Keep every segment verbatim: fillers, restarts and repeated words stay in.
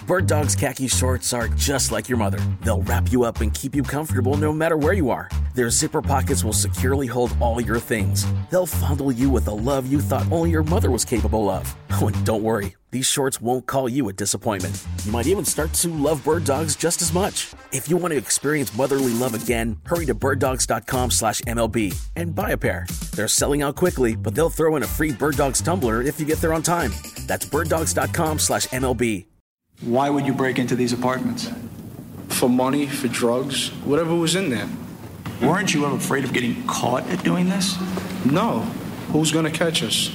Bird Dog's khaki shorts are just like your mother. They'll wrap you up and keep you comfortable no matter where you are. Their zipper pockets will securely hold all your things. They'll fondle you with a love you thought only your mother was capable of. Oh, and don't worry, these shorts won't call you a disappointment. You might even start to love Bird Dogs just as much. If you want to experience motherly love again, hurry to birddogs.com slash MLB and buy a pair. They're selling out quickly, but they'll throw in a free Bird Dogs tumbler if you get there on time. That's birddogs.com slash MLB. Why would you break into these apartments? For money, for drugs, whatever was in there. Weren't you ever afraid of getting caught at doing this? No. Who's gonna catch us?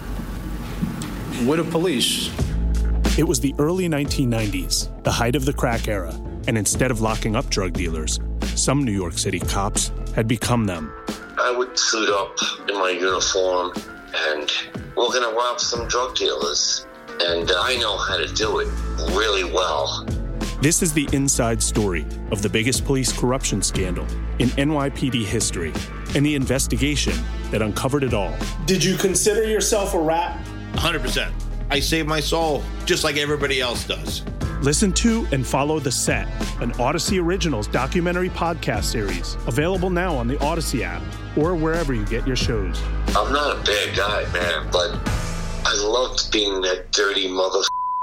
We're the police. It was the early nineteen nineties, the height of the crack era, and instead of locking up drug dealers, some New York City cops had become them. I would suit up in my uniform, and we're gonna rob some drug dealers. And I know how to do it really well. This is the inside story of the biggest police corruption scandal in N Y P D history and the investigation that uncovered it all. Did you consider yourself a rat? one hundred percent. I saved my soul just like everybody else does. Listen to and follow The Set, an Odyssey Originals documentary podcast series, available now on the Odyssey app or wherever you get your shows. I'm not a bad guy, man, but I loved being that dirty mother.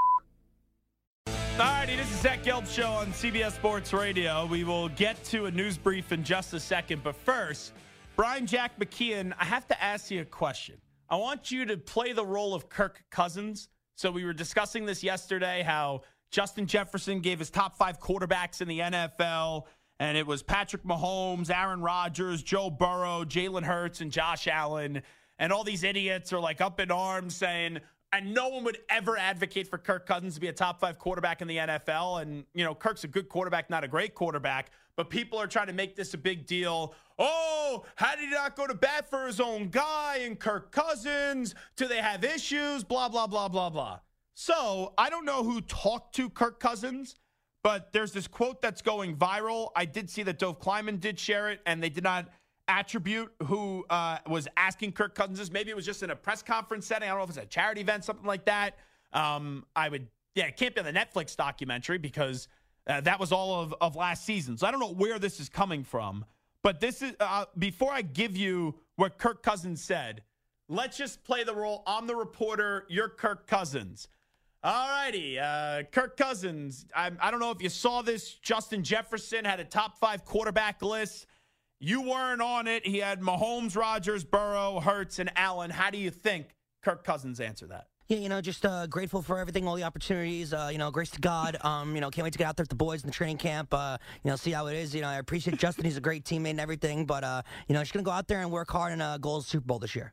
Alrighty, this is Zach Gelb Show on C B S Sports Radio. We will get to a news brief in just a second, but first, Brian Jack McKeon, I have to ask you a question. I want you to play the role of Kirk Cousins. So we were discussing this yesterday, how Justin Jefferson gave his top five quarterbacks in the N F L, and it was Patrick Mahomes, Aaron Rodgers, Joe Burrow, Jalen Hurts, and Josh Allen. And all these idiots are like up in arms saying, and no one would ever advocate for Kirk Cousins to be a top five quarterback in the N F L. And, you know, Kirk's a good quarterback, not a great quarterback. But people are trying to make this a big deal. Oh, how did he not go to bat for his own guy and Kirk Cousins? Do they have issues? Blah, blah, blah, blah, blah. So I don't know who talked to Kirk Cousins, but there's this quote that's going viral. I did see that Dove Kleiman did share it, and they did not attribute who uh, was asking Kirk Cousins. Maybe it was just in a press conference setting. I don't know if it's a charity event, something like that. Um, I would, yeah, it can't be on the Netflix documentary because uh, that was all of, of last season. So I don't know where this is coming from. But this is, uh, before I give you what Kirk Cousins said, let's just play the role. I'm the reporter. You're Kirk Cousins. All righty. Uh, Kirk Cousins. I, I don't know if you saw this. Justin Jefferson had a top five quarterback list. You weren't on it. He had Mahomes, Rodgers, Burrow, Hurts, and Allen. How do you think Kirk Cousins answered that? Yeah, you know, just uh, grateful for everything, all the opportunities. Uh, you know, grace to God. Um, you know, can't wait to get out there with the boys in the training camp. Uh, you know, see how it is. You know, I appreciate Justin. He's a great teammate and everything. But uh, you know, just gonna go out there and work hard and uh, goal is the Super Bowl this year.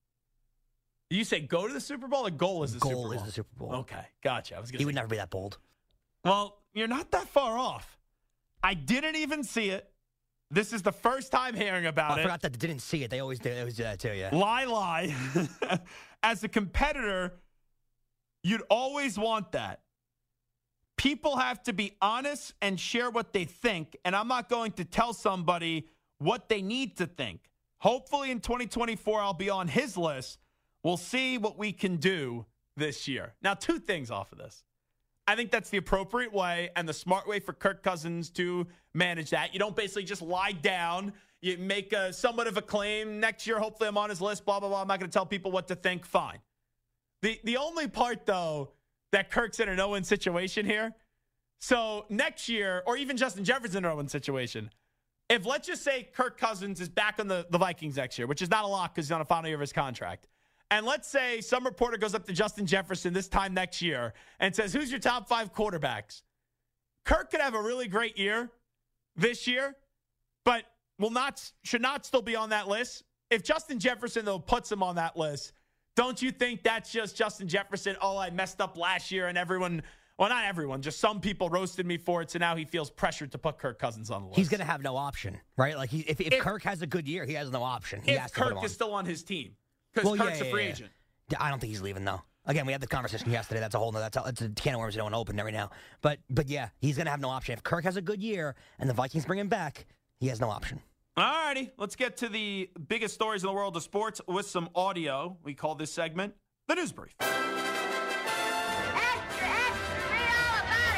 You say go to the Super Bowl or goal is the goal Super Bowl? Goal is the Super Bowl. Okay, gotcha. I was gonna he say, would never be that bold. Well, you're not that far off. I didn't even see it. This is the first time hearing about oh, I it. I forgot that they didn't see it. They always do. They always do that too. Yeah. Lie, lie. As a competitor, you'd always want that. People have to be honest and share what they think, and I'm not going to tell somebody what they need to think. Hopefully in twenty twenty-four, I'll be on his list. We'll see what we can do this year. Now, two things off of this. I think that's the appropriate way and the smart way for Kirk Cousins to manage that. You don't basically just lie down. You make a, somewhat of a claim. Next year, hopefully I'm on his list, blah, blah, blah. I'm not going to tell people what to think. Fine. The the only part, though, that Kirk's in an oh-win situation here. So next year, or even Justin Jefferson in an oh-win situation, if let's just say Kirk Cousins is back on the, the Vikings next year, which is not a lot because he's on a final year of his contract, and let's say some reporter goes up to Justin Jefferson this time next year and says, who's your top five quarterbacks? Kirk could have a really great year this year, but will not should not still be on that list. If Justin Jefferson, though, puts him on that list, don't you think that's just Justin Jefferson, oh, I messed up last year and everyone, well, not everyone, just some people roasted me for it, so now he feels pressured to put Kirk Cousins on the list. He's going to have no option, right? Like, he, if, if, if Kirk has a good year, he has no option. He if has to Kirk put him on. is still on his team. Because well, Kirk's yeah, yeah, a free yeah. agent. I don't think he's leaving, though. Again, we had the conversation yesterday. That's a whole nother, that's a, it's a can of worms we don't want to open right now. But, but yeah, he's going to have no option. If Kirk has a good year and the Vikings bring him back, he has no option. All righty, let's get to the biggest stories in the world of sports with some audio. We call this segment The News Brief. Extra, extra, read all about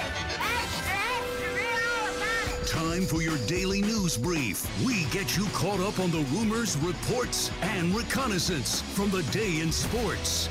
Time for your daily news brief. We get you caught up on the rumors, reports, and reconnaissance from the day in sports.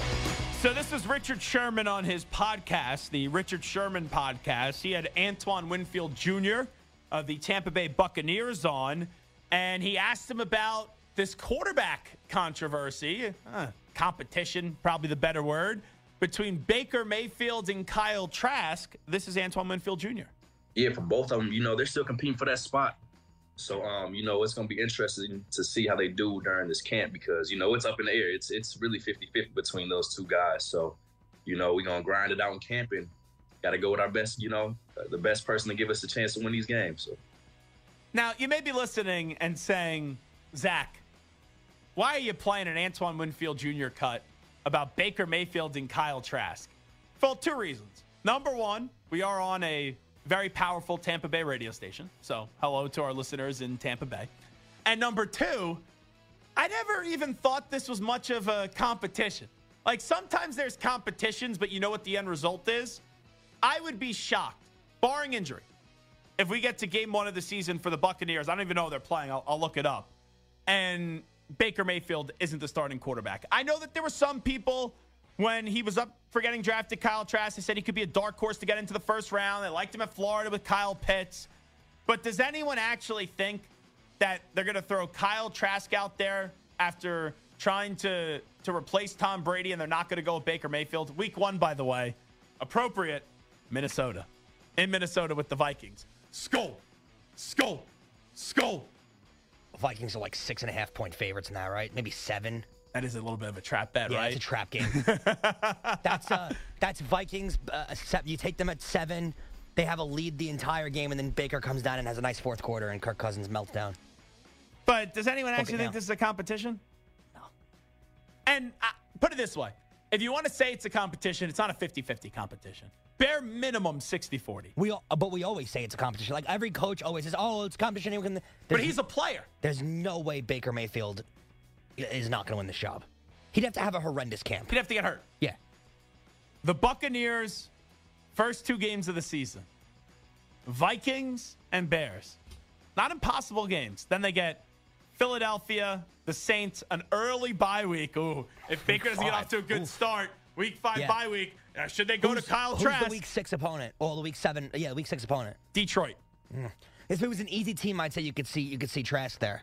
So this is Richard Sherman on his podcast, the Richard Sherman podcast. He had Antoine Winfield Junior of the Tampa Bay Buccaneers on, and he asked him about this quarterback controversy, uh, competition, probably the better word, between Baker Mayfield and Kyle Trask. This is Antoine Winfield Junior Yeah, for both of them, you know, they're still competing for that spot. So, um, you know, it's going to be interesting to see how they do during this camp because, you know, it's up in the air. It's it's really fifty-fifty between those two guys. So, you know, we're going to grind it out in camp and got to go with our best, you know, the best person to give us a chance to win these games. So, now, you may be listening and saying, Zach, why are you playing an Antoine Winfield Junior cut about Baker Mayfield and Kyle Trask? For two reasons. Number one, we are on a very powerful Tampa Bay radio station. So hello to our listeners in Tampa Bay. And number two, I never even thought this was much of a competition. Like sometimes there's competitions, but you know what the end result is? I would be shocked, barring injury, if we get to game one of the season for the Buccaneers. I don't even know they're playing. I'll, I'll look it up. And Baker Mayfield isn't the starting quarterback. I know that there were some people when he was up for getting drafted, Kyle Trask, they said he could be a dark horse to get into the first round. They liked him at Florida with Kyle Pitts. But does anyone actually think that they're going to throw Kyle Trask out there after trying to, to replace Tom Brady and they're not going to go with Baker Mayfield? Week one, by the way, appropriate, Minnesota. In Minnesota with the Vikings. Skull, skull, skull. Vikings are like six and a half point favorites in that, right? Maybe seven. That is a little bit of a trap bet, yeah, right? Yeah, it's a trap game. that's uh, that's Vikings. Uh, you take them at seven. They have a lead the entire game, and then Baker comes down and has a nice fourth quarter, and Kirk Cousins melts down. But does anyone actually think this is a competition? No. And uh, put it this way. If you want to say it's a competition, it's not a fifty-fifty competition. Bare minimum sixty forty. We all, but we always say it's a competition. Like every coach always says, oh, it's a competition. Can, but he's a player. There's no way Baker Mayfield is not going to win this job. He'd have to have a horrendous camp. He'd have to get hurt. Yeah. The Buccaneers, first two games of the season, Vikings and Bears. Not impossible games. Then they get Philadelphia, the Saints, an early bye week. Ooh, if Baker doesn't get off to a good Oof. start, week five yeah. bye week, uh, should they go who's, to Kyle who's Trask? the week six opponent? Or the week seven? Yeah, week six opponent. Detroit. Mm. If it was an easy team, I'd say you could see you could see Trask there.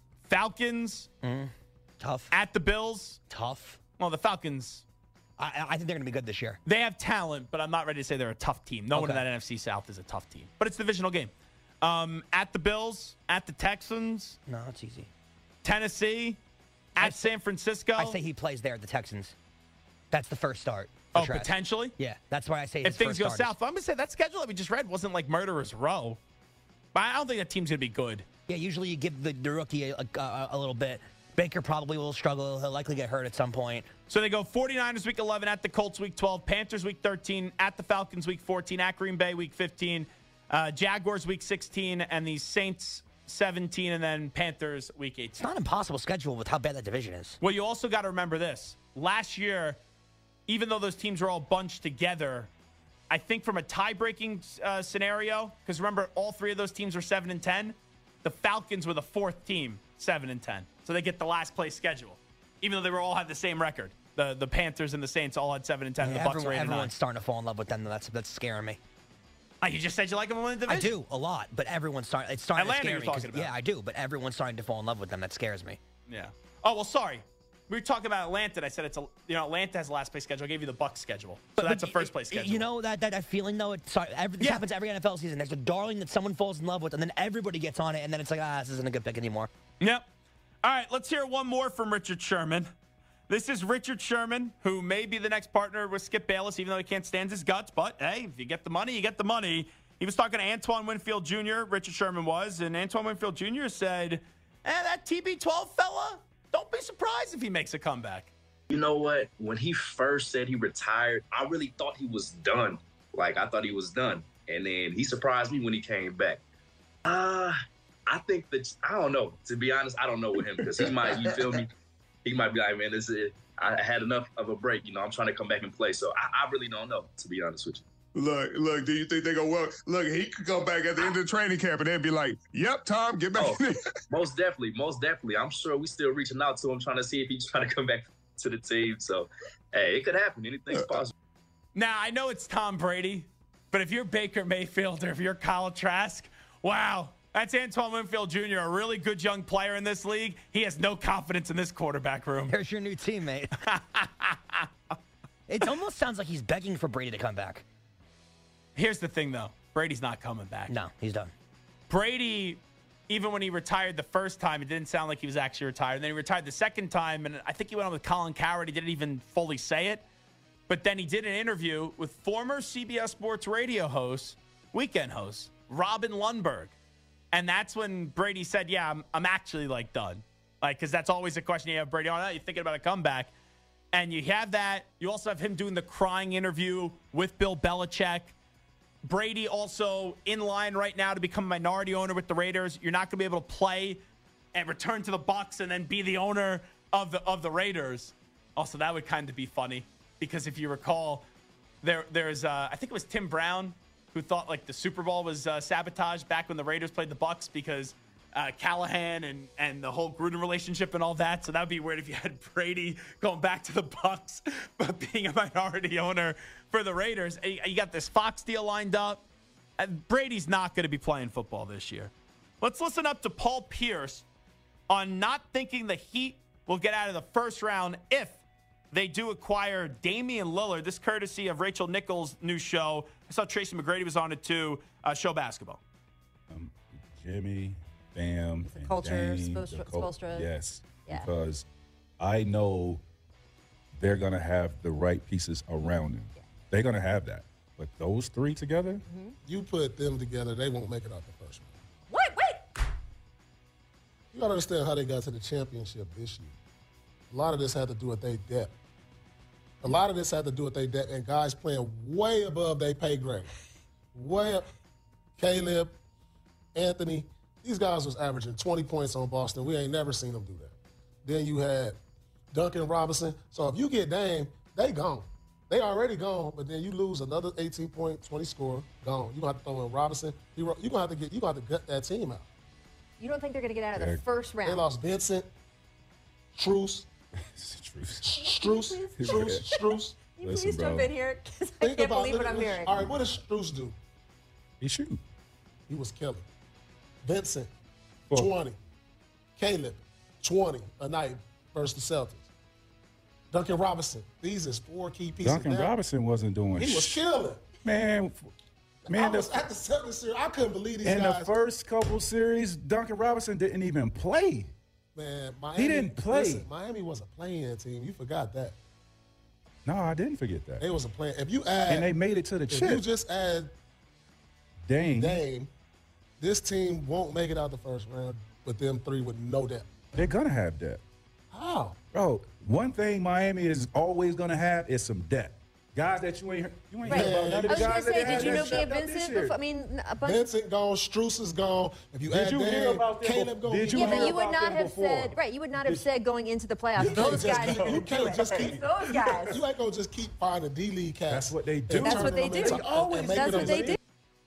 Falcons. Mm. Tough. At the Bills. Tough. Well, the Falcons. I, I think they're going to be good this year. They have talent, but I'm not ready to say they're a tough team. No okay. one in that N F C South is a tough team. But it's a divisional game. Um, at the Bills, at the Texans. No, it's easy. Tennessee, at I, San Francisco. I say he plays there at the Texans. That's the first start. Oh, Trask. Potentially? Yeah, that's why I say if his things first go starters. south. I'm going to say that schedule that we just read wasn't like murderer's row. But I don't think that team's going to be good. Yeah, usually you give the, the rookie a, a, a little bit. Baker probably will struggle. He'll likely get hurt at some point. So they go forty-niners week eleven, at the Colts week twelve, Panthers week thirteen, at the Falcons week fourteen, at Green Bay week fifteen, uh, Jaguars week sixteen, and the Saints seventeen, and then Panthers week eighteen. It's not an impossible schedule with how bad that division is. Well, you also got to remember this. Last year, even though those teams were all bunched together, I think from a tie-breaking uh, scenario, because remember, all three of those teams were seven and ten, the Falcons were the fourth team, seven and ten. So they get the last place schedule, even though they were all had the same record. The the Panthers and the Saints all had seven and ten. Yeah, the Bucks everyone, were eight and nine. Everyone's starting to fall in love with them. That's that's scaring me. Oh, you just said you like them to win the division? I do a lot, but everyone's starting. It's starting Atlanta to scare you're me. talking about. Yeah, I do, but everyone's starting to fall in love with them. That scares me. Yeah. Oh well, sorry. We were talking about Atlanta. And I said it's a you know Atlanta has the last place schedule. I gave you the Bucks schedule, so but, that's but, a first place schedule. You know that that, that feeling though. It's sorry, every, this yeah. happens every N F L season. There's a darling that someone falls in love with, and then everybody gets on it, and then it's like ah, this isn't a good pick anymore. Yep. All right, let's hear one more from Richard Sherman. This is Richard Sherman, who may be the next partner with Skip Bayless, even though he can't stand his guts. But, hey, if you get the money, you get the money. He was talking to Antoine Winfield Junior, Richard Sherman was, and Antoine Winfield Junior said, eh, that T B twelve fella, don't be surprised if he makes a comeback. You know what? When he first said he retired, I really thought he was done. Like, I thought he was done. And then he surprised me when he came back. Uh... I think that, I don't know. To be honest, I don't know with him because he might, you feel me? He might be like, man, this is it. I had enough of a break. You know, I'm trying to come back and play. So I, I really don't know, to be honest with you. Look, look, do you think they gonna work? Look, he could come back at the end of the training camp and then be like, yep, Tom, get back Oh, in there. most definitely, most definitely. I'm sure we still reaching out to him, trying to see if he's trying to come back to the team. So, hey, it could happen. Anything's possible. Now, I know it's Tom Brady, but if you're Baker Mayfield or if you're Kyle Trask, wow, that's Antoine Winfield Junior, a really good young player in this league. He has no confidence in this quarterback room. There's your new teammate. It almost sounds like he's begging for Brady to come back. Here's the thing, though. Brady's not coming back. No, he's done. Brady, even when he retired the first time, it didn't sound like he was actually retired. And then he retired the second time, and I think he went on with Colin Cowherd. He didn't even fully say it. But then he did an interview with former C B S Sports Radio host, weekend host, Robin Lundberg. And that's when Brady said, yeah, I'm, I'm actually, like, done. Like, because that's always a question you have Brady on. Oh, you're thinking about a comeback. And you have that. You also have him doing the crying interview with Bill Belichick. Brady also in line right now to become a minority owner with the Raiders. You're not going to be able to play and return to the Bucs and then be the owner of the of the Raiders. Also, that would kind of be funny because if you recall, there there's uh, I think it was Tim Brown who thought like the Super Bowl was uh, sabotaged back when the Raiders played the Bucs because uh, Callahan and and the whole Gruden relationship and all that. So that would be weird if you had Brady going back to the Bucs but being a minority owner for the Raiders. You got this Fox deal lined up. And Brady's not going to be playing football this year. Let's listen up to Paul Pierce on not thinking the Heat will get out of the first round if they do acquire Damian Lillard. This courtesy of Rachel Nichols' new show. I saw Tracy McGrady was on it too. Uh, show basketball. Um, Jimmy, Bam, The and culture, Dame, Spoelstra- the cul- Spoelstra. Yes, Yeah. because I know they're going to have the right pieces around them. Yeah. They're going to have that. But those three together? Mm-hmm. You put them together, they won't make it out the first round. Wait, wait. You got to understand how they got to the championship this year. A lot of this had to do with their depth. A lot of this had to do with their depth and guys playing way above their pay grade. Way up. Caleb, Anthony, these guys was averaging twenty points on Boston. We ain't never seen them do that. Then you had Duncan Robinson. So if you get Dame, they gone. They already gone, but then you lose another eighteen point, twenty score, gone. You're going to have to throw in Robinson. You're going to have to get, you're going to have to gut that team out. You don't think they're going to get out of the first round? They lost Vincent, Truce, Struce, Struce, Struce, Struce. You please jump in here because I can't believe what I'm hearing. All right, what does Struce do? He shoot. He was killing. Vincent, Four. twenty. Caleb, twenty a night versus the Celtics. Duncan Robinson. These is four key pieces. Duncan now, Robinson wasn't doing He was shit. killing. Man, man, I was the, at the Celtics series. I couldn't believe these in guys. the first couple series, Duncan Robinson didn't even play. Man, Miami, He didn't play. Listen, Miami was a playing team. You forgot that. No, I didn't forget that. They was a playing. If you add, And they made it to the if chip. you just add Dame. Dame, this team won't make it out the first round with them three with no depth. They're going to have that. How? Bro, one thing Miami is always going to have is some depth. Guys that you ain't you ain't Right. heard about none of I the was going guys to that say, they had did you that know shipped Gabe out this Vincent? year. Before, I mean, a bunch. Vincent gone, Struce is gone. If you Did add you Dame, hear about them Caleb before? gonna Did be you Yeah, hear but you would about not them have before? said, right, you would not have Did- said going into the playoffs, You can't those just guys keep- are going you to do can't it. just keep- Those guys. You ain't gonna just keep finding D League cats. That's what they and do. That's turn what they them do. into- They and- and make That's it what a they league. do.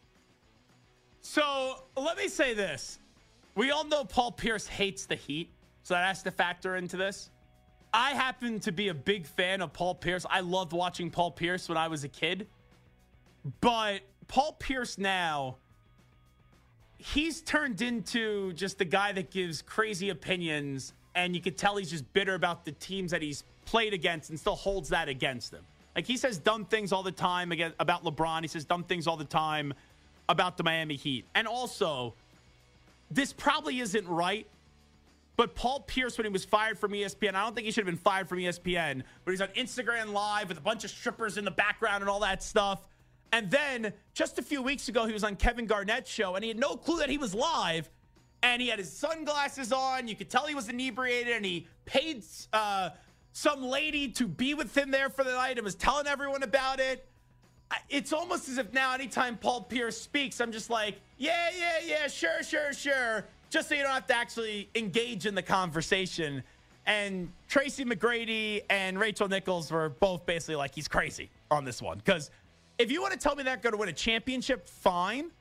So let me say this. We all know Paul Pierce hates the Heat, so that has to factor into this. I happen to be a big fan of Paul Pierce. I loved watching Paul Pierce when I was a kid. But Paul Pierce now, he's turned into just the guy that gives crazy opinions, and you could tell he's just bitter about the teams that he's played against and still holds that against them. Like, he says dumb things all the time again about LeBron. He says dumb things all the time about the Miami Heat. And also, this probably isn't right, but Paul Pierce, when he was fired from E S P N, I don't think he should have been fired from E S P N, but he's on Instagram Live with a bunch of strippers in the background and all that stuff. And then just a few weeks ago, he was on Kevin Garnett's show, and he had no clue that he was live, and he had his sunglasses on. You could tell he was inebriated, and he paid uh, some lady to be with him there for the night and was telling everyone about it. It's almost as if now anytime Paul Pierce speaks, I'm just like, yeah, yeah, yeah, sure, sure, sure, just so you don't have to actually engage in the conversation. And Tracy McGrady and Rachel Nichols were both basically like, he's crazy on this one. Because if you want to tell me they're going to win a championship, fine.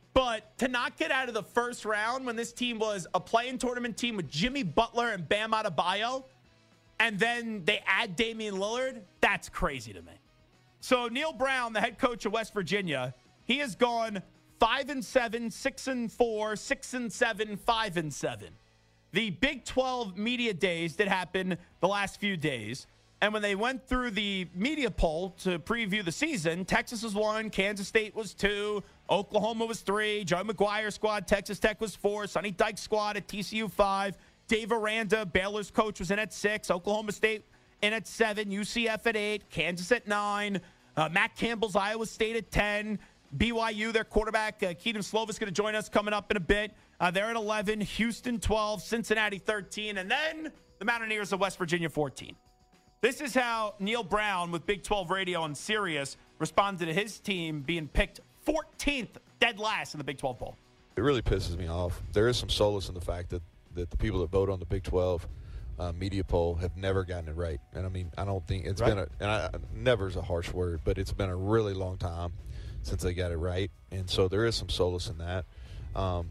But to not get out of the first round when this team was a play-in tournament team with Jimmy Butler and Bam Adebayo, and then they add Damian Lillard, that's crazy to me. So Neil Brown, the head coach of West Virginia, he has gone five and seven, six and four, six and seven, five and seven. The Big twelve media days did happen the last few days. And when they went through the media poll to preview the season, Texas was one, Kansas State was two, Oklahoma was three, Joe McGuire squad, Texas Tech was four, Sonny Dykes squad at T C U five, Dave Aranda, Baylor's coach, was in at six, Oklahoma State in at seven, U C F at eight, Kansas at nine, uh, Matt Campbell's Iowa State at ten, B Y U, their quarterback, uh, Keaton Slovis, going to join us coming up in a bit. Uh, they're at eleven, Houston twelve, Cincinnati thirteen, and then the Mountaineers of West Virginia fourteen. This is how Neil Brown with Big twelve Radio on Sirius responded to his team being picked fourteenth, dead last in the Big twelve poll. It really pisses me off. There is some solace in the fact that, that the people that vote on the Big twelve uh, media poll have never gotten it right. And, I mean, I don't think it's right. been a – and I, never is a harsh word, but it's been a really long time since they got it right. And so there is some solace in that. Um,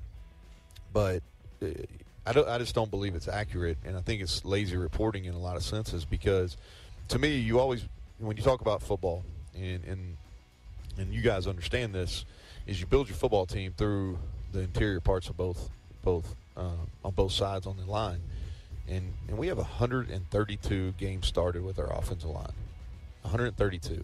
but uh, – I, don't, I just don't believe it's accurate, and I think it's lazy reporting in a lot of senses because, to me, you always, when you talk about football, and and, and you guys understand this, is you build your football team through the interior parts of both, both uh, on both sides on the line, and and we have one hundred thirty-two games started with our offensive line, one hundred thirty-two,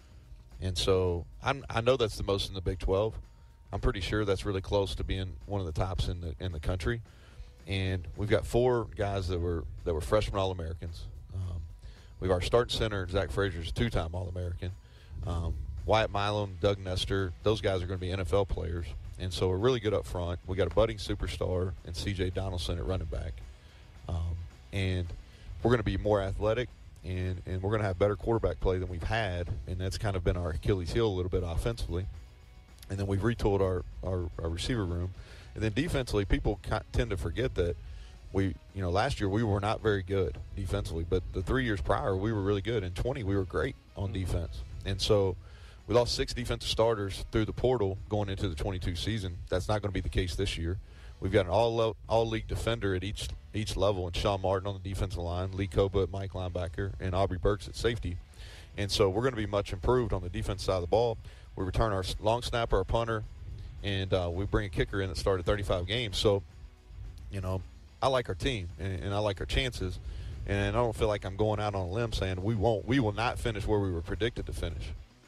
and so I'm, I know that's the most in the Big twelve. I'm pretty sure that's really close to being one of the tops in the in the country. And we've got four guys that were that were freshman All-Americans. Um, we have our starting center, Zach Frazier, is a two-time All-American. Um, Wyatt Milam, Doug Nestor, those guys are going to be N F L players. And so we're really good up front. We got a budding superstar and C J Donaldson at running back. Um, and we're going to be more athletic, and, and we're going to have better quarterback play than we've had. And that's kind of been our Achilles heel a little bit offensively. And then we've retooled our, our, our receiver room. And then defensively, people tend to forget that we, you know, last year we were not very good defensively, but the three years prior we were really good. In twenty, we were great on defense. And so we lost six defensive starters through the portal going into the twenty-two season. That's not going to be the case this year. We've got an all all league defender at each each level, and Sean Martin on the defensive line, Lee Koba at Mike linebacker, and Aubrey Burks at safety. And so we're going to be much improved on the defense side of the ball. We return our long snapper, our punter, and uh, we bring a kicker in that started thirty-five games. So, you know, I like our team, and, and I like our chances. And I don't feel like I'm going out on a limb saying we won't, we will not finish where we were predicted to finish.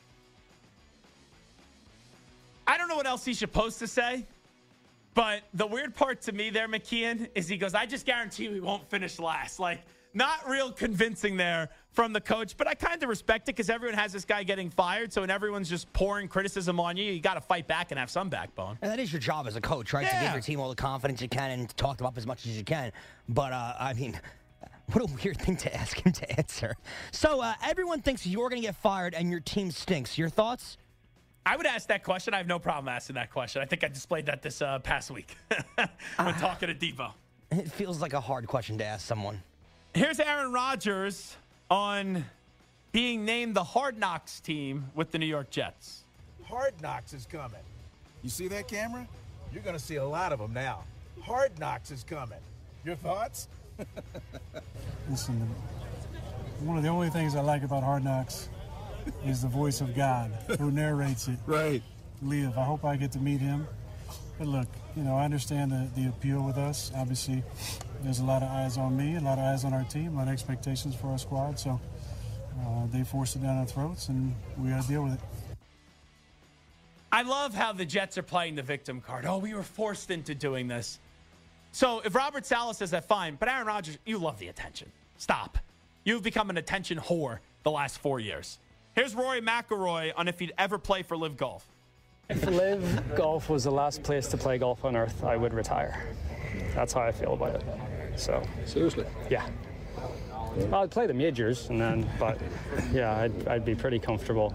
I don't know what else he's supposed to say, but the weird part to me there, McKeon, is he goes, I just guarantee we won't finish last. Like, not real convincing there from the coach, but I kind of respect it because everyone has this guy getting fired, so when everyone's just pouring criticism on you, you got to fight back and have some backbone. And that is your job as a coach, right? Yeah. To give your team all the confidence you can and to talk them up as much as you can. But, uh, I mean, what a weird thing to ask him to answer. So uh, everyone thinks you're going to get fired and your team stinks. Your thoughts? I would ask that question. I have no problem asking that question. I think I displayed that this uh, past week when uh, talking to Debo. It feels like a hard question to ask someone. Here's Aaron Rodgers on being named the Hard Knocks team with the New York Jets. Hard Knocks is coming. You see that, camera? You're going to see a lot of them now. Hard Knocks is coming. Your thoughts? Listen, one of the only things I like about Hard Knocks is the voice of God who narrates it. Right. Live. I hope I get to meet him. But look, you know, I understand the, the appeal with us. Obviously, there's a lot of eyes on me, a lot of eyes on our team, a lot of expectations for our squad. So uh, they forced it down our throats, and we got to deal with it. I love how the Jets are playing the victim card. Oh, we were forced into doing this. So if Robert Saleh says that, fine. But Aaron Rodgers, you love the attention. Stop. You've become an attention whore the last four years. Here's Rory McIlroy on if he'd ever play for Live Golf. If Live Golf was the last place to play golf on earth, I would retire. That's how I feel about it. So seriously? Yeah. Well, I'd play the majors, and then, but yeah, I'd, I'd be pretty comfortable.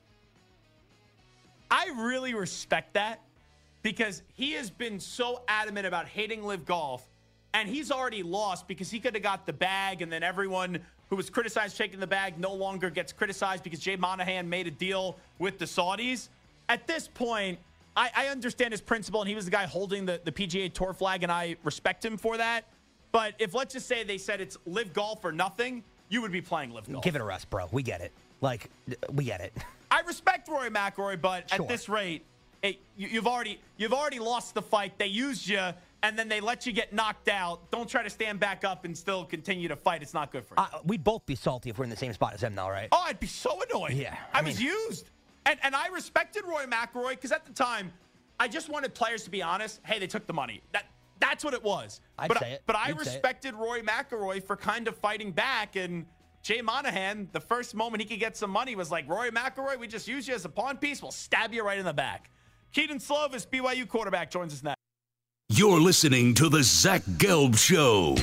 I really respect that because he has been so adamant about hating Live Golf, and he's already lost because he could have got the bag, and then everyone who was criticized taking the bag, no longer gets criticized because Jay Monahan made a deal with the Saudis. At this point, I, I understand his principle, and he was the guy holding the, the P G A Tour flag, and I respect him for that. But if, let's just say they said it's live golf or nothing, you would be playing live golf. Give it a rest, bro. We get it. Like, we get it. I respect Rory McIlroy, but Sure. at this rate, it, you, you've already you've already lost the fight. They used you, and then they let you get knocked out. Don't try to stand back up and still continue to fight. It's not good for you. Uh, we'd both be salty if we're in the same spot as him, though, right? Oh, I'd be so annoyed. Yeah. I, I was mean- used. And and I respected Roy McIlroy because at the time, I just wanted players to be honest. Hey, they took the money. That That's what it was. I'd but, say it. But I You'd say it. respected Roy McIlroy for kind of fighting back. And Jay Monahan, the first moment he could get some money was like, Roy McIlroy, we just use you as a pawn piece. We'll stab you right in the back. Keaton Slovis, B Y U quarterback, joins us next. You're listening to the Zach Gelb Show.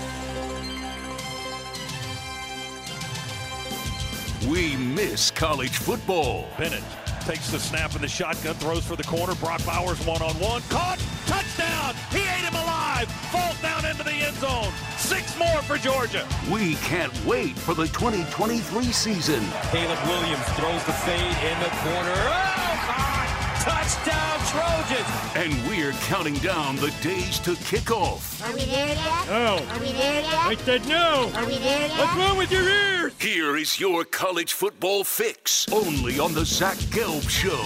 We miss college football. Bennett takes the snap in the shotgun, throws for the corner. Brock Bowers one-on-one. Caught! Touchdown! He ate him alive! Falls down into the end zone. Six more for Georgia. We can't wait for the twenty twenty-three season. Caleb Williams throws the fade in the corner. Oh, God! Touchdown, Trojans! And we're counting down the days to kick off. Are we there yet? No. Are we there yet? I said no. Are we there yet? What's wrong with your ears? Here is your college football fix, only on the Zach Gelb Show.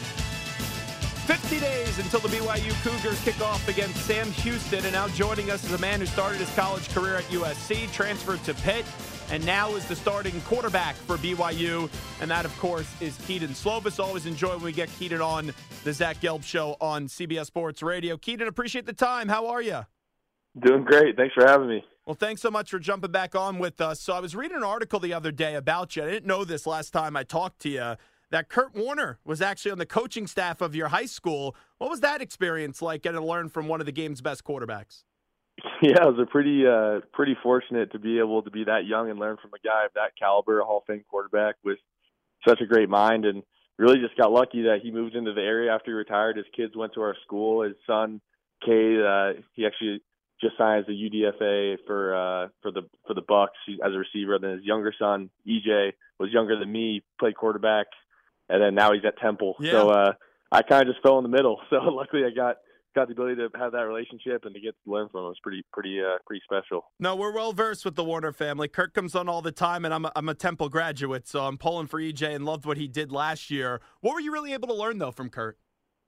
fifty days until the B Y U Cougars kick off against Sam Houston, and now joining us is a man who started his college career at U S C, transferred to Pitt, and now is the starting quarterback for B Y U, and that, of course, is Keaton Slovis. Always enjoy when we get Keaton on the Zach Gelb Show on C B S Sports Radio. Keaton, appreciate the time. How are you? Doing great. Thanks for having me. Well, thanks so much for jumping back on with us. So I was reading an article the other day about you. I didn't know this last time I talked to you, that Kurt Warner was actually on the coaching staff of your high school. What was that experience like, getting to learn from one of the game's best quarterbacks? Yeah, I was a pretty, uh, pretty fortunate to be able to be that young and learn from a guy of that caliber, a Hall of Fame quarterback with such a great mind, and really just got lucky that he moved into the area after he retired. His kids went to our school. His son, Cade, uh, he actually just signed as a U D F A for uh, for the for the Bucks as a receiver. Then his younger son, E J, was younger than me, played quarterback, and then now he's at Temple. Yeah. So uh, I kind of just fell in the middle. So luckily, I got. got the ability to have that relationship and to get to learn from him. It was pretty, pretty, uh, pretty special. No, we're well versed with the Warner family. Kirk comes on all the time, and I'm a, I'm a Temple graduate, so I'm pulling for E J and loved what he did last year. What were you really able to learn though from Kurt?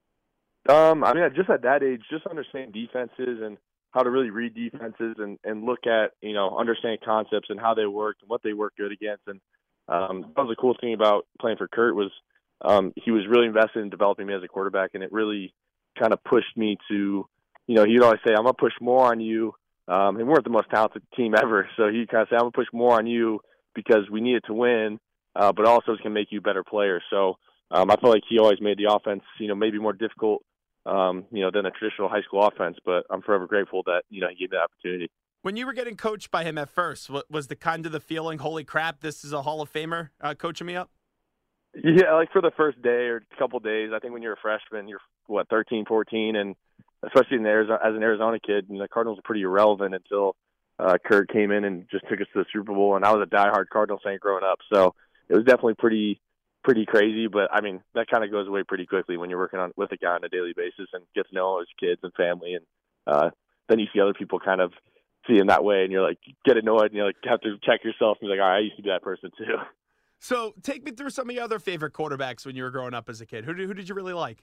Um, I mean, just at that age, just understanding defenses and how to really read defenses and, and look at, you know, understanding concepts and how they work and what they work good against. And um, that was the cool thing about playing for Kurt was um, he was really invested in developing me as a quarterback, and it really kind of pushed me to, you know, he'd always say, I'm going to push more on you. Um, and we weren't the most talented team ever. So he'd kind of say, I'm going to push more on you because we needed to win, uh, but also it's going to make you a better player. So um, I felt like he always made the offense, you know, maybe more difficult, um, you know, than a traditional high school offense. But I'm forever grateful that, you know, he gave me the opportunity. When you were getting coached by him at first, what was the kind of the feeling, holy crap, this is a Hall of Famer uh, coaching me up? Yeah, like for the first day or a couple of days, I think when you're a freshman, you're, what, thirteen, fourteen, and especially in Arizona, as an Arizona kid, and the Cardinals were pretty irrelevant until uh, Kurt came in and just took us to the Super Bowl, and I was a diehard Cardinals fan growing up, so it was definitely pretty pretty crazy, but, I mean, that kind of goes away pretty quickly when you're working on with a guy on a daily basis and get to know his kids and family, and uh, then you see other people kind of see him that way, and you're like, get annoyed, and you like have to check yourself, and you're like, all right, I used to be that person too. So take me through some of your other favorite quarterbacks when you were growing up as a kid. Who did, who did you really like?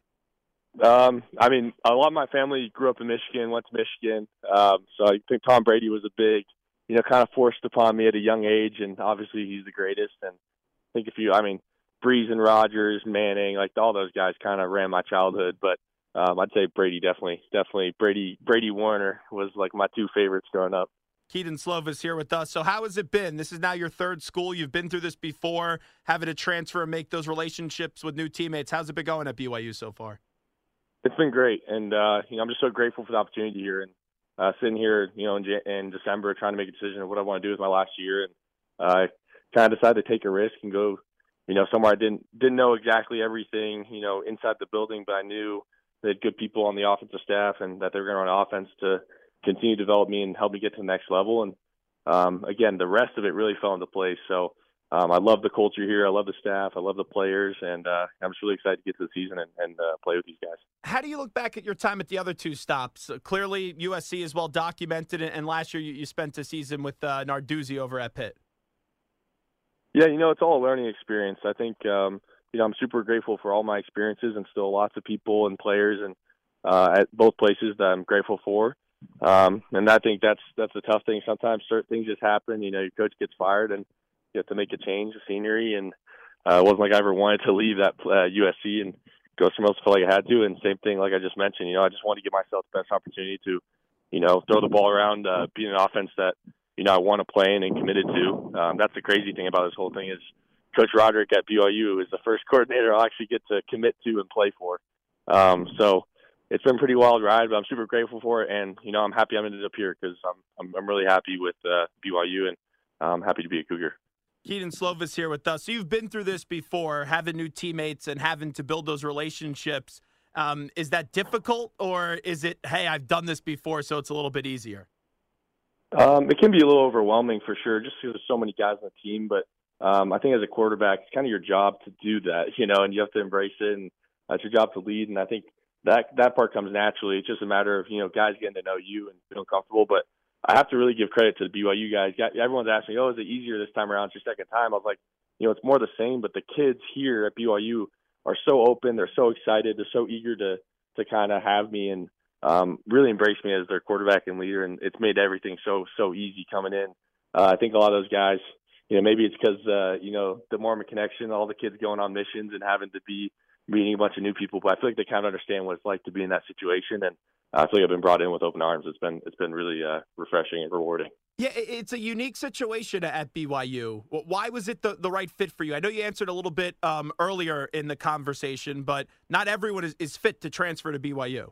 Um, I mean, a lot of my family grew up in Michigan, went to Michigan. Um, so I think Tom Brady was a big, you know, kind of forced upon me at a young age, and obviously he's the greatest. And I think if you, I mean, Breeze and Rodgers, Manning, like all those guys kind of ran my childhood. But um, I'd say Brady definitely, definitely Brady, Brady Warner was like my two favorites growing up. Keaton Slovis here with us. So how has it been? This is now your third school. You've been through this before, having to transfer and make those relationships with new teammates. How's it been going at B Y U so far? It's been great, and uh, you know, I'm just so grateful for the opportunity here. And uh, sitting here, you know, in, in December, trying to make a decision of what I want to do with my last year, and uh, kind of decided to take a risk and go, you know, somewhere I didn't didn't know exactly everything, you know, inside the building, but I knew they had good people on the offensive staff and that they were going to run offense to continue to develop me and help me get to the next level. And um, again, the rest of it really fell into place. So um, I love the culture here. I love the staff. I love the players. And uh, I'm just really excited to get to the season and, and uh, play with these guys. How do you look back at your time at the other two stops? Uh, clearly, U S C is well documented, and last year you, you spent a season with uh, Narduzzi over at Pitt. Yeah, you know, it's all a learning experience. I think, um, you know, I'm super grateful for all my experiences and still lots of people and players and uh, at both places that I'm grateful for. Um, and I think that's that's the tough thing. Sometimes certain things just happen. You know, your coach gets fired and you have to make a change of scenery. And uh, it wasn't like I ever wanted to leave that uh, U S C and go somewhere else. I felt like I had to. And same thing, like I just mentioned, you know, I just wanted to give myself the best opportunity to, you know, throw the ball around, uh, be an offense that, you know, I want to play in and committed to. Um, that's the crazy thing about this whole thing is Coach Roderick at B Y U is the first coordinator I'll actually get to commit to and play for. Um, so it's been a pretty wild ride, but I'm super grateful for it. And, you know, I'm happy I ended up here because I'm, I'm I'm really happy with uh, B Y U and I'm happy to be a Cougar. Kedon Slovis here with us. So you've been through this before, having new teammates and having to build those relationships. Um, is that difficult, or is it, hey, I've done this before, so it's a little bit easier? Um, it can be a little overwhelming for sure, just because there's so many guys on the team. But um, I think as a quarterback, it's kind of your job to do that, you know, and you have to embrace it, and uh, it's your job to lead. And I think that that part comes naturally. It's just a matter of, you know, guys getting to know you and feeling comfortable. But I have to really give credit to the B Y U guys. Everyone's asking, oh, is it easier this time around? It's your second time. I was like, you know, it's more the same. But the kids here at B Y U are so open. They're so excited. They're so eager to to kind of have me and um, really embrace me as their quarterback and leader. And it's made everything so, so easy coming in. Uh, I think a lot of those guys, you know, maybe it's because, uh, you know, the Mormon connection, all the kids going on missions and having to be meeting a bunch of new people. But I feel like they kind of understand what it's like to be in that situation. And I feel like I've been brought in with open arms. It's been it's been really uh, refreshing and rewarding. Yeah, it's a unique situation at B Y U. Why was it the, the right fit for you? I know you answered a little bit um, earlier in the conversation, but not everyone is, is fit to transfer to B Y U.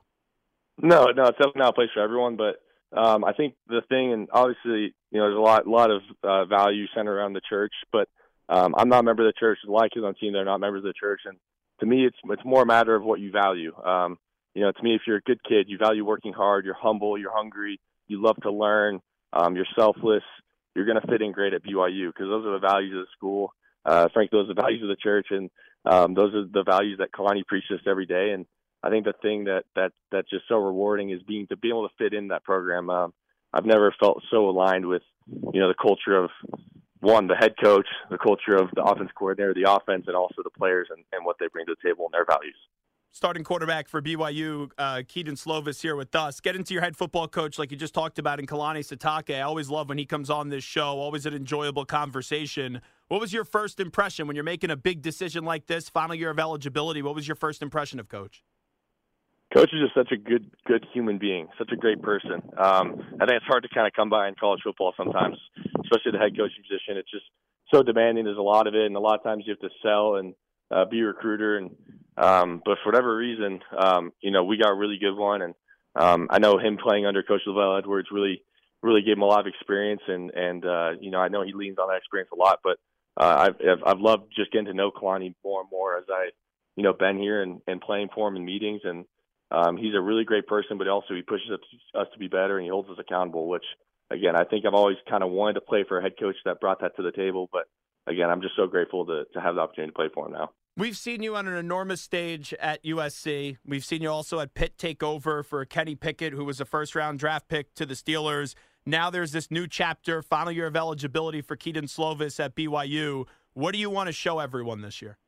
No, no, it's definitely not a place for everyone. But um, I think the thing, and obviously, you know, there's a lot, lot of uh, value centered around the church. But um, I'm not a member of the church. There's a lot of kids on the team that are not members of the church, and to me, it's it's more a matter of what you value. Um, you know, to me, if you're a good kid, you value working hard. You're humble. You're hungry. You love to learn. Um, you're selfless. You're going to fit in great at B Y U because those are the values of the school. Uh, frankly, those are the values of the church, and um, those are the values that Kalani preaches every day. And I think the thing that that that's just so rewarding is being to be able to fit in that program. Um, I've never felt so aligned with, you know, the culture of one, the head coach, the culture of the offense coordinator, the offense, and also the players and, and what they bring to the table and their values. Starting quarterback for B Y U, uh, Kedon Slovis here with us. Get into your head football coach like you just talked about in Kalani Sitake. I always love when he comes on this show, always an enjoyable conversation. What was your first impression when you're making a big decision like this, final year of eligibility? What was your first impression of Coach? Coach is just such a good, good human being, such a great person. Um, I think it's hard to kind of come by in college football sometimes, especially the head coaching position. It's just so demanding. There's a lot of it, and a lot of times you have to sell and uh, be a recruiter. And um, but for whatever reason, um, you know, we got a really good one, and um, I know him playing under Coach Lavelle Edwards really, really gave him a lot of experience, and and uh, you know, I know he leans on that experience a lot. But uh, I've I've loved just getting to know Kalani more and more as I, you know, been here and, and playing for him in meetings. And Um, he's a really great person, but also he pushes us to be better and he holds us accountable, which, again, I think I've always kind of wanted to play for a head coach that brought that to the table. But, again, I'm just so grateful to, to have the opportunity to play for him now. We've seen you on an enormous stage at U S C. We've seen you also at Pitt take over for Kenny Pickett, who was a first-round draft pick to the Steelers. Now there's this new chapter, final year of eligibility for Kedon Slovis at B Y U. What do you want to show everyone this year?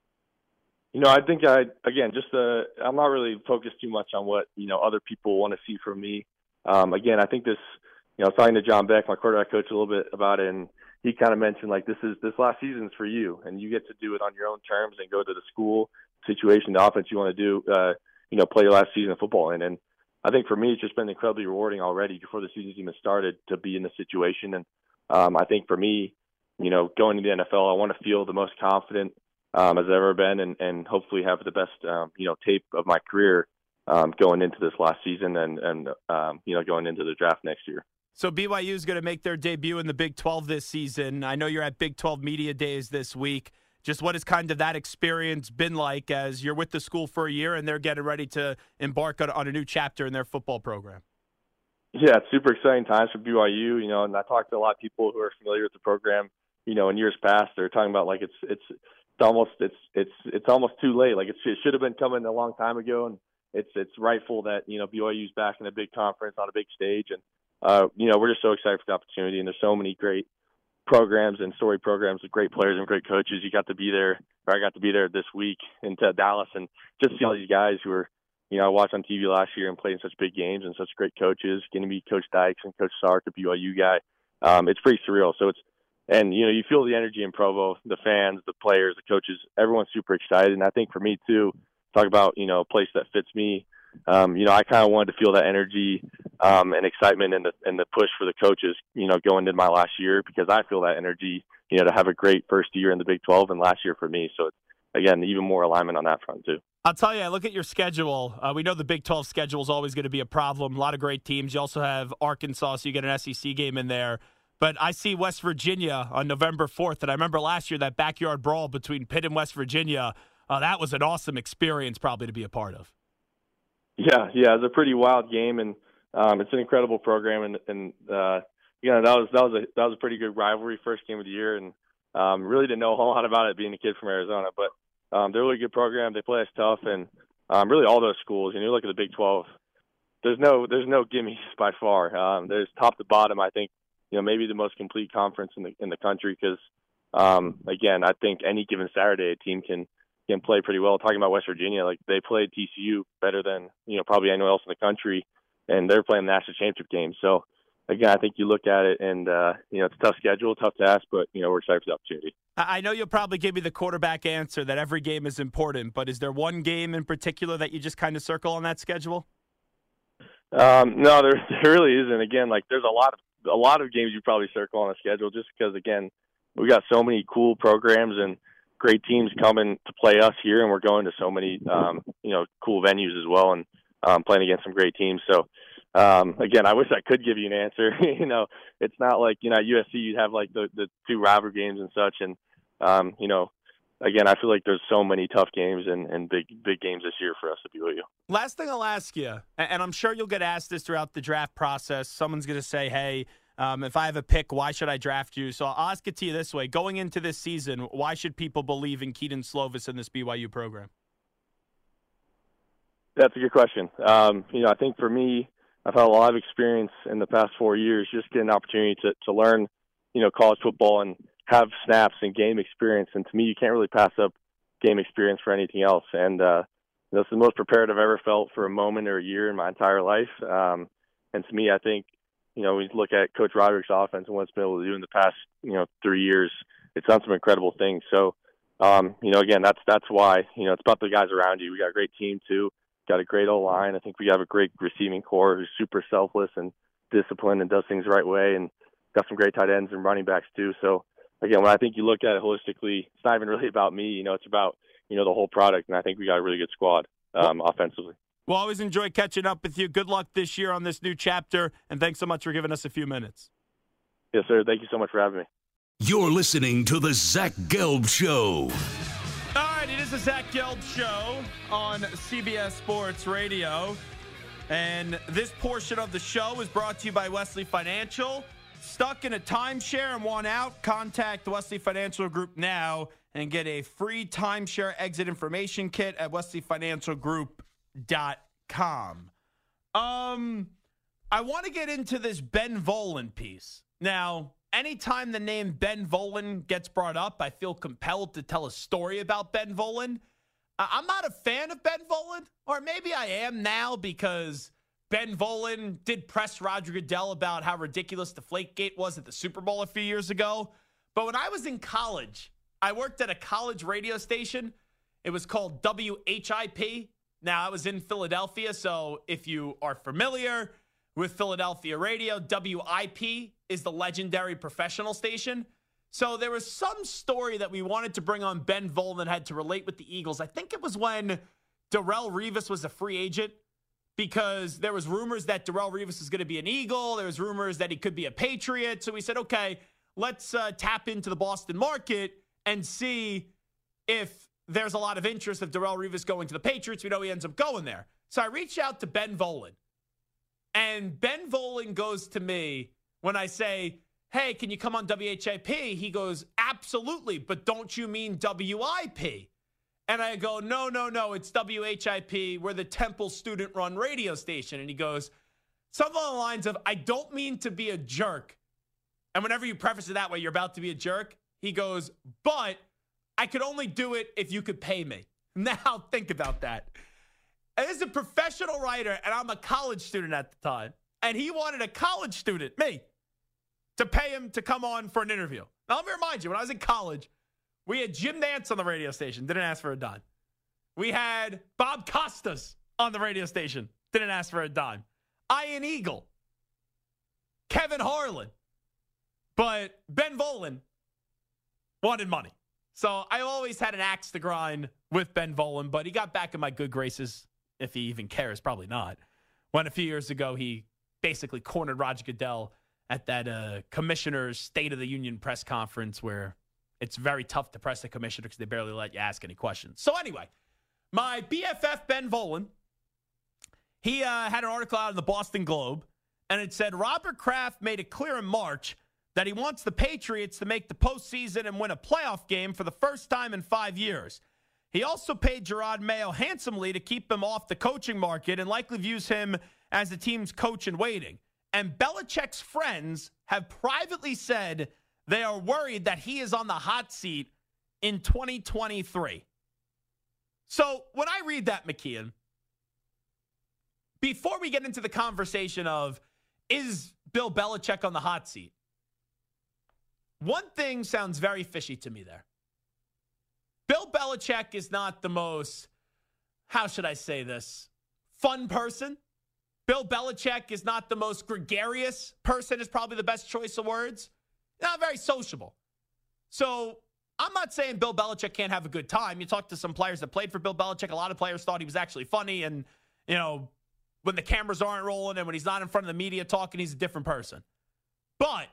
You know, I think I, again, just uh, I'm not really focused too much on what, you know, other people want to see from me. Um, again, I think this, you know, I was talking to John Beck, my quarterback coach, a little bit about it, and he kind of mentioned, like, this is this last season's for you, and you get to do it on your own terms and go to the school situation, the offense you want to do, uh, you know, play your last season of football in. And I think for me, it's just been incredibly rewarding already before the season's even started to be in this situation. And um, I think for me, you know, going to the N F L, I want to feel the most confident Um, as I've ever been, and, and hopefully have the best, um, you know, tape of my career um, going into this last season and, and um, you know, going into the draft next year. So B Y U is going to make their debut in the Big twelve this season. I know you're at Big twelve Media Days this week. Just what has kind of that experience been like as you're with the school for a year and they're getting ready to embark on, on a new chapter in their football program? Yeah, it's super exciting times for B Y U, you know, and I talked to a lot of people who are familiar with the program, you know, in years past. They're talking about like it's it's it's almost it's it's it's almost too late. Like it's, it should have been coming a long time ago, and it's it's rightful that, you know, B Y U's back in a big conference on a big stage, and uh, you know, we're just so excited for the opportunity. And there's so many great programs and story programs with great players and great coaches. You got to be there, or I got to be there this week in Dallas, and just see all these guys who are, you know, I watched on T V last year and played in such big games and such great coaches, getting to meet Coach Dykes and Coach Sark, a B Y U guy. Um, it's pretty surreal. So it's, and, you know, you feel the energy in Provo, the fans, the players, the coaches, everyone's super excited. And I think for me too, talk about, you know, a place that fits me. Um, you know, I kind of wanted to feel that energy um, and excitement and the, and the push for the coaches, you know, going into my last year, because I feel that energy, you know, to have a great first year in the Big twelve and last year for me. So it's, again, even more alignment on that front too. I'll tell you, I look at your schedule. Uh, we know the Big twelve schedule is always going to be a problem. A lot of great teams. You also have Arkansas, so you get an S E C game in there. But I see West Virginia on November fourth, and I remember last year that backyard brawl between Pitt and West Virginia. Uh, that was an awesome experience probably to be a part of. Yeah, yeah, it was a pretty wild game, and um, it's an incredible program. And, and uh, you know, that was that was a that was a pretty good rivalry, first game of the year, and um, really didn't know a whole lot about it being a kid from Arizona, but. Um, they're a really good program. They play us tough, and um, really all those schools. You know, you look at the Big twelve. There's no, there's no gimmies by far. Um, there's top to bottom. I think, you know, maybe the most complete conference in the in the country. Because, um, again, I think any given Saturday a team can can play pretty well. Talking about West Virginia, like they played T C U better than, you know, probably anyone else in the country, and they're playing the national championship game. So, again, I think you look at it, and uh, you know, it's a tough schedule, tough task, but you know, we're excited for the opportunity. I know you'll probably give me the quarterback answer that every game is important, but is there one game in particular that you just kind of circle on that schedule? Um, no, there, there really isn't. Again, like there's a lot of a lot of games you probably circle on a schedule, just because again, we got so many cool programs and great teams coming to play us here, and we're going to so many um, you know, cool venues as well, and um, playing against some great teams. So. Um, again, I wish I could give you an answer. you know, it's not like, you know, at U S C you'd have like the, the two rivalry games and such. And, um, you know, again, I feel like there's so many tough games and, and big, big games this year for us at B Y U. Last thing I'll ask you, and I'm sure you'll get asked this throughout the draft process. Someone's going to say, hey, um, if I have a pick, why should I draft you? So I'll ask it to you this way. Going into this season, why should people believe in Kedon Slovis in this B Y U program? That's a good question. Um, you know, I think for me, I've had a lot of experience in the past four years just getting an opportunity to, to learn, you know, college football and have snaps and game experience. And to me, you can't really pass up game experience for anything else. And uh, that's the most prepared I've ever felt for a moment or a year in my entire life. Um, and to me, I think, you know, we look at Coach Roderick's offense and what it's been able to do in the past, you know, three years. It's done some incredible things. So, um, you know, again, that's that's why, you know, it's about the guys around you. We got a great team, too. Got a great O-line. I think we have a great receiving core who's super selfless and disciplined and does things the right way, and got some great tight ends and running backs too. So, again, when I think you look at it holistically, it's not even really about me. You know, it's about, you know, the whole product, and I think we got a really good squad um, offensively. Well, always enjoy catching up with you. Good luck this year on this new chapter, and thanks so much for giving us a few minutes. Yes, sir. Thank you so much for having me. You're listening to The Zach Gelb Show. All right, it is the Zach Gelb Show on C B S Sports Radio. And this portion of the show is brought to you by Wesley Financial. Stuck in a timeshare and want out? Contact the Wesley Financial Group now and get a free timeshare exit information kit at wesley financial group dot com. Um, I want to get into this Ben Volin piece. Now, anytime the name Ben Volin gets brought up, I feel compelled to tell a story about Ben Volin. Uh, I'm not a fan of Ben Volin, or maybe I am now because Ben Volin did press Roger Goodell about how ridiculous Deflategate was at the Super Bowl a few years ago. But when I was in college, I worked at a college radio station. It was called W H I P. Now, I was in Philadelphia, so if you are familiar with Philadelphia radio, W I P is the legendary professional station. So there was some story that we wanted to bring on Ben Volin that had to relate with the Eagles. I think it was when Darrelle Revis was a free agent, because there was rumors that Darrelle Revis was going to be an Eagle. There was rumors that he could be a Patriot. So we said, okay, let's uh, tap into the Boston market and see if there's a lot of interest of Darrelle Revis going to the Patriots. We know he ends up going there. So I reached out to Ben Volin. And Ben Volin goes to me when I say, hey, can you come on W H I P? He goes, absolutely, but don't you mean W I P? And I go, no, no, no, it's W H I P. We're the Temple student-run radio station. And he goes, something along the lines of, I don't mean to be a jerk. And whenever you preface it that way, you're about to be a jerk. He goes, but I could only do it if you could pay me. Now, think about that. And this is a professional writer, and I'm a college student at the time. And he wanted a college student, me, to pay him to come on for an interview. Now, let me remind you, when I was in college, we had Jim Nance on the radio station, didn't ask for a dime. We had Bob Costas on the radio station, didn't ask for a dime. Ian Eagle, Kevin Harlan. But Ben Volin wanted money. So I always had an axe to grind with Ben Volin, but he got back in my good graces, if he even cares, probably not. When a few years ago, he basically cornered Roger Goodell at that uh, commissioner's State of the Union press conference where it's very tough to press the commissioner because they barely let you ask any questions. So anyway, my B F F, Ben Volin, he uh, had an article out in the Boston Globe, and it said, Robert Kraft made it clear in March that he wants the Patriots to make the postseason and win a playoff game for the first time in five years. He also paid Gerard Mayo handsomely to keep him off the coaching market and likely views him as the team's coach in waiting. And Belichick's friends have privately said they are worried that he is on the hot seat in twenty twenty-three. So when I read that, McKeon, before we get into the conversation of, is Bill Belichick on the hot seat? One thing sounds very fishy to me there. Bill Belichick is not the most, how should I say this, fun person. Bill Belichick is not the most gregarious person, is probably the best choice of words. Not very sociable. So I'm not saying Bill Belichick can't have a good time. You talk to some players that played for Bill Belichick. A lot of players thought he was actually funny. And, you know, when the cameras aren't rolling and when he's not in front of the media talking, he's a different person. But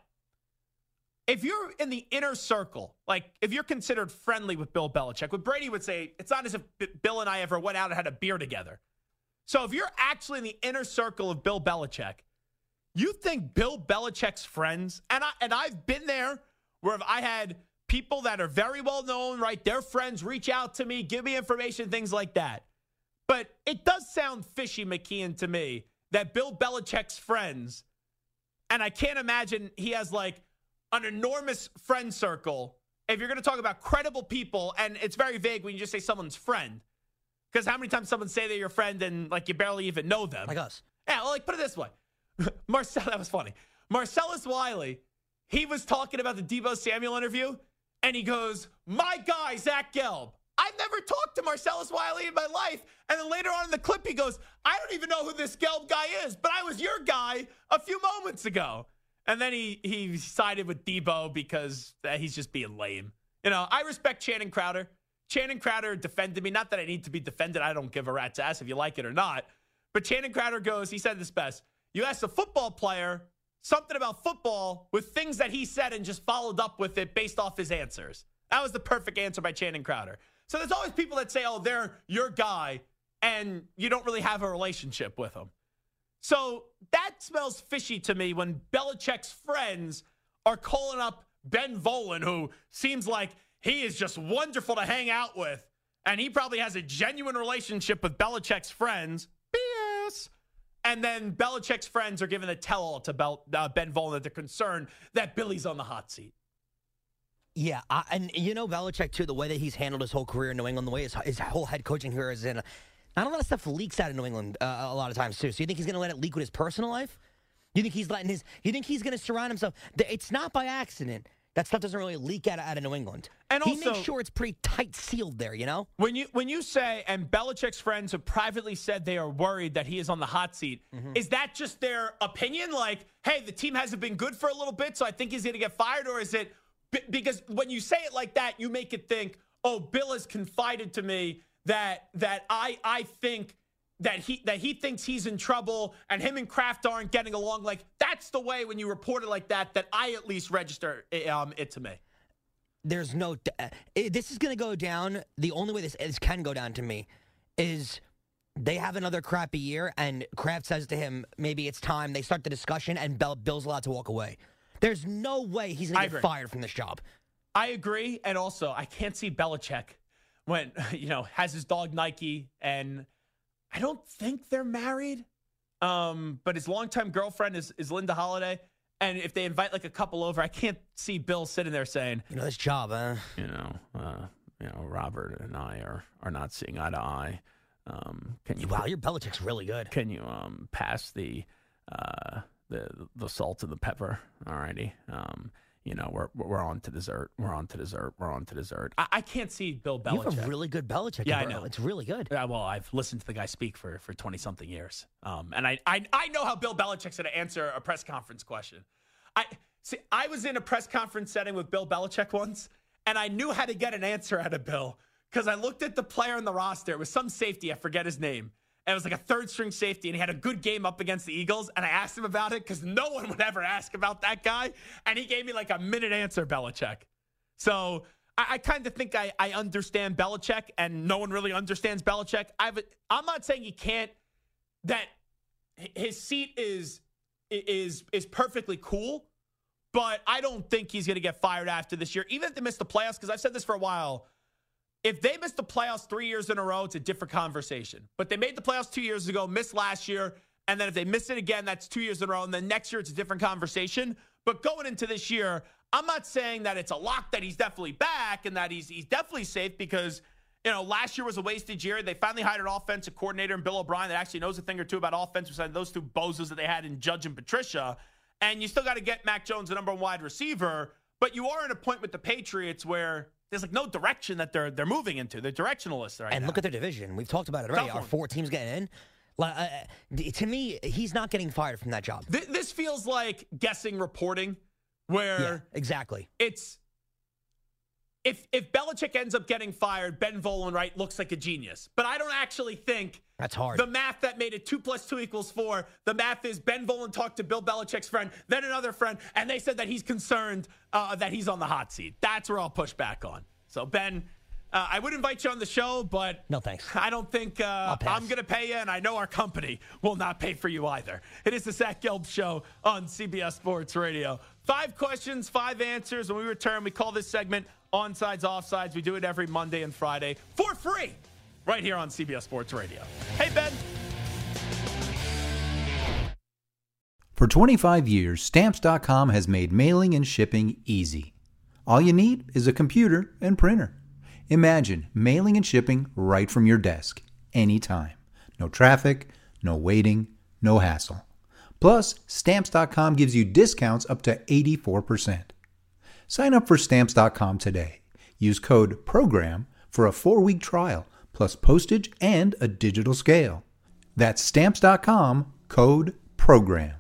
if you're in the inner circle, like if you're considered friendly with Bill Belichick, what Brady would say, it's not as if Bill and I ever went out and had a beer together. So if you're actually in the inner circle of Bill Belichick, you think Bill Belichick's friends, and, I, and I've been there where if I had people that are very well known, right, their friends reach out to me, give me information, things like that. But it does sound fishy, McKeon, to me, that Bill Belichick's friends, and I can't imagine he has like an enormous friend circle. If you're going to talk about credible people, and it's very vague when you just say someone's friend, because how many times someone say they're your friend and like you barely even know them? Like us. Yeah, well, like put it this way. Marcel, that was funny. Marcellus Wiley, he was talking about the Deebo Samuel interview, and he goes, my guy, Zach Gelb. I've never talked to Marcellus Wiley in my life. And then later on in the clip, he goes, I don't even know who this Gelb guy is, but I was your guy a few moments ago. And then he he sided with Deebo because uh, he's just being lame. You know, I respect Channing Crowder. Channing Crowder defended me. Not that I need to be defended. I don't give a rat's ass if you like it or not. But Channing Crowder goes, he said this best. You asked a football player something about football with things that he said and just followed up with it based off his answers. That was the perfect answer by Channing Crowder. So there's always people that say, oh, they're your guy, and you don't really have a relationship with them. So that smells fishy to me when Belichick's friends are calling up Ben Volin, who seems like he is just wonderful to hang out with, and he probably has a genuine relationship with Belichick's friends. B S. And then Belichick's friends are giving the tell-all to Bel- uh, Ben Volin that they're concerned that Billy's on the hot seat. Yeah, I, and you know Belichick, too, the way that he's handled his whole career in New England, the way his, his whole head coaching career is in, not a lot of stuff leaks out of New England uh, a lot of times, too. So you think he's going to let it leak with his personal life? You think he's letting his, you think he's going to surround himself? It's not by accident. That stuff doesn't really leak out of, out of New England. And he also, makes sure it's pretty tight sealed there, you know? When you when you say, and Belichick's friends have privately said they are worried that he is on the hot seat, mm-hmm. is that just their opinion? Like, hey, the team hasn't been good for a little bit, so I think he's going to get fired? Or is it, because when you say it like that, you make it think, oh, Bill has confided to me that that I I think that he that he thinks he's in trouble and him and Kraft aren't getting along. Like, that's the way when you report it like that, that I at least register um, it to me. There's no, uh, this is going to go down. The only way this, this can go down to me is they have another crappy year, and Kraft says to him, maybe it's time. They start the discussion, and Bell, Bill's allowed to walk away. There's no way he's going to get fired from this job. I agree, and also, I can't see Belichick when, you know, has his dog Nike, and I don't think they're married, um, but his longtime girlfriend is, is Linda Holiday, and if they invite, like, a couple over, I can't see Bill sitting there saying, you know, this job, huh? You know, uh, you know, Robert and I are, are not seeing eye to eye. Um, can you wow, your Belichick's really good. Can you um, pass the uh, the the salt and the pepper? Alrighty. Um, you know, we're we're on to dessert. We're on to dessert. We're on to dessert. I, I can't see Bill Belichick. You have a really good Belichick. Yeah, I bro. know. It's really good. Yeah, well, I've listened to the guy speak for for twenty something years, um, and I, I I know how Bill Belichick's going to answer a press conference question. I see. I was in a press conference setting with Bill Belichick once, and I knew how to get an answer out of Bill. Because I looked at the player on the roster. It was some safety. I forget his name. And it was like a third-string safety, and he had a good game up against the Eagles. And I asked him about it because no one would ever ask about that guy. And he gave me like a minute answer, Belichick. So I, I kind of think I, I understand Belichick, and no one really understands Belichick. I've, I'm not saying he can't, that his seat is is is perfectly cool, but I don't think he's going to get fired after this year, even if they miss the playoffs, because I've said this for a while. If they missed the playoffs three years in a row, it's a different conversation. But they made the playoffs two years ago, missed last year, and then if they miss it again, that's two years in a row, and then next year it's a different conversation. But going into this year, I'm not saying that it's a lock that he's definitely back and that he's he's definitely safe because, you know, last year was a wasted year. They finally hired an offensive coordinator in Bill O'Brien that actually knows a thing or two about offense besides those two bozos that they had in Judge and Patricia. And you still got to get Mac Jones the number one wide receiver, but you are in a point with the Patriots where there's like no direction that they're they're moving into. They're directionalists right and now. Look at their division. We've talked about it already. Our four teams getting in. Like, uh, to me, he's not getting fired from that job. Th- this feels like guessing reporting, where yeah, exactly it's if if Belichick ends up getting fired, Ben Volen right looks like a genius. But I don't actually think that's hard. The math that made it two plus two equals four. The math is Ben Volen talked to Bill Belichick's friend, then another friend, and they said that he's concerned uh, that he's on the hot seat. That's where I'll push back on. So Ben, uh, I would invite you on the show, but no thanks. I don't think uh, I'm going to pay you, and I know our company will not pay for you either. It is the Zach Gelb Show on C B S Sports Radio. Five questions, five answers. When we return, we call this segment Onsides, Offsides. We do it every Monday and Friday for free right here on C B S Sports Radio. Hey, Ben. For twenty-five years, Stamps dot com has made mailing and shipping easy. All you need is a computer and printer. Imagine mailing and shipping right from your desk, anytime. No traffic, no waiting, no hassle. Plus, Stamps dot com gives you discounts up to eighty-four percent. Sign up for Stamps dot com today. Use code PROGRAM for a four-week trial, plus postage and a digital scale. That's Stamps dot com, code PROGRAM.